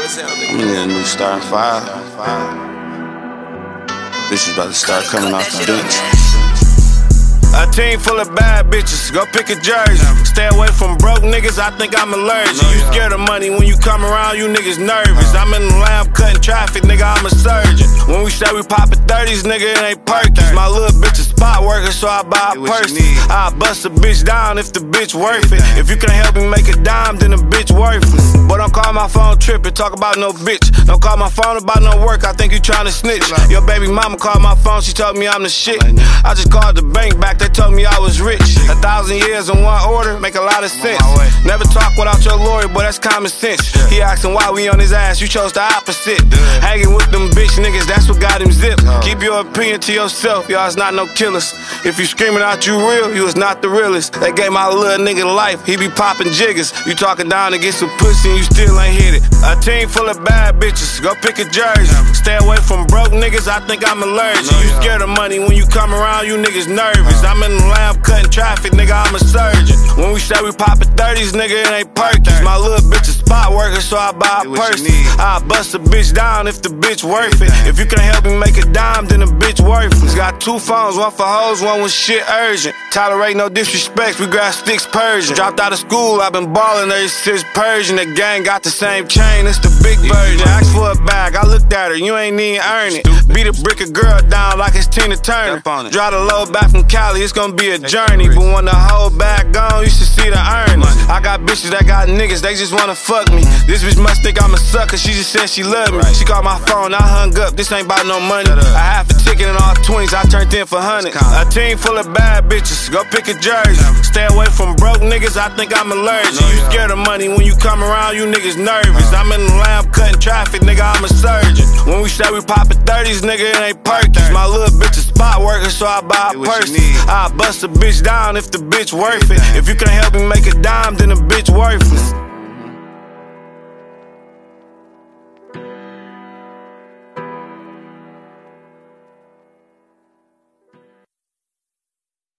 I'm gonna need a new starting five. Bitches about to start coming off the bench. A team full of bad bitches, go pick a jersey. Stay away from broke niggas, I think I'm allergic. You scared of money, when you come around, you niggas nervous. I'm in the lamb cutting traffic, nigga, I'm a surgeon. When we say we poppin' 30s, nigga, it ain't Perkins. My little bitch a spot worker, so I buy a purse. I bust a bitch down if the bitch worth it. If you can't help me make a dime, then the bitch worthless. But don't call my phone trippin', talk about no bitch. Don't call my phone about no work, I think you tryna snitch. Your baby mama called my phone, she told me I'm the shit. I just called the bank back, they told me I was rich. 1,000 years in one order, make a lot of sense. Never talk without your lawyer, but that's common sense. He asking why we on his ass, you chose the opposite. Hanging with them bitch niggas, that's what got him zipped. Keep your opinion to yourself, y'all is not no killers. If you screaming out you real, you is not the realest. They gave my little nigga life, he be popping jiggers. You talking down to get some pussy and you still ain't hit it. A team full of bad bitches, go pick a jersey. Stay away from broke niggas, I think I'm allergic. You scared of money, when you come around, you niggas nervous. I'm in the lamb cutting traffic, nigga, I'm a surgeon. When we say we poppin' 30s, nigga, it ain't Perkins. My little bitch a spot worker, so I buy a purse. I bust a bitch down if the bitch worth it. If you can't help me make a dime, then the bitch worthless. Got 2 phones, one for hoes, one with shit urgent. Tolerate no disrespect, we grab sticks Persian. Dropped out of school, I been ballin' ever since Persian. The gang got the same chain, it's the big version. Asked for a bag, I looked at her, you ain't even earn it. Beat a brick a girl down like it's Tina Turner. Drive the load back from Cali, it's gonna be a journey. But when the whole bag gone, you should see the earnings. I got bitches that got niggas, they just wanna fuck me. This bitch must think I'm a sucker, she just said she love me. She called my phone, I hung up, this ain't about no money. I half a ticket in all 20s, I turned in for 100. A team full of bad bitches, go pick a jersey. Stay away from broke niggas, I think I'm allergic. You scared of money, when you come around, you niggas nervous. I'm in the lamb cutting traffic, nigga, I'm a surgeon. When we say we poppin' 30s, nigga, it ain't Perkins. My little bitch a spot worker, so I buy a purse. I bust a bitch down if the bitch worth it. If you can't help me make a dime, then the bitch worthless.